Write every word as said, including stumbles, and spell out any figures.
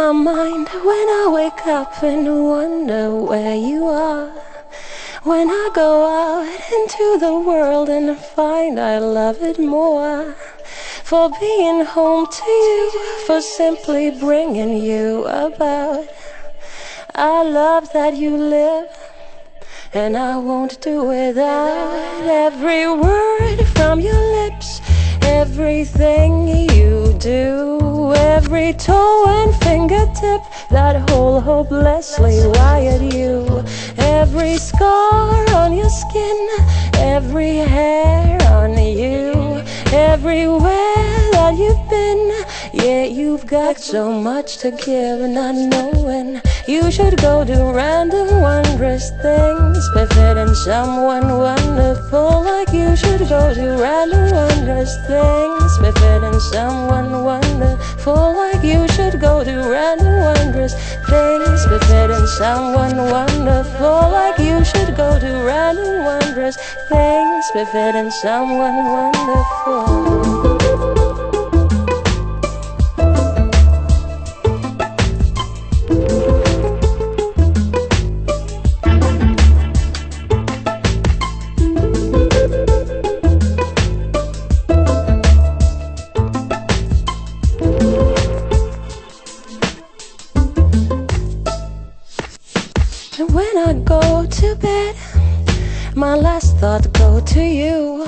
my mind when I wake up and wonder where you are. When I go out into the world and find I love it more. For being home to you, for simply bringing you about. I love that you live, and I won't do without every word from your lips, everything you do, every toe and fingertip that hold hopelessly wired you, every scar on your skin, every hair on you, everywhere that you've been. Yeah, you've got so much to give, not knowing you should go do random wondrous things befitting someone wonderful like you should go do random wondrous things befitting someone wonderful like you should go do random wondrous things befitting someone wonderful like you should go do random wondrous things befitting someone wonderful. When I go to bed, my last thought go to you.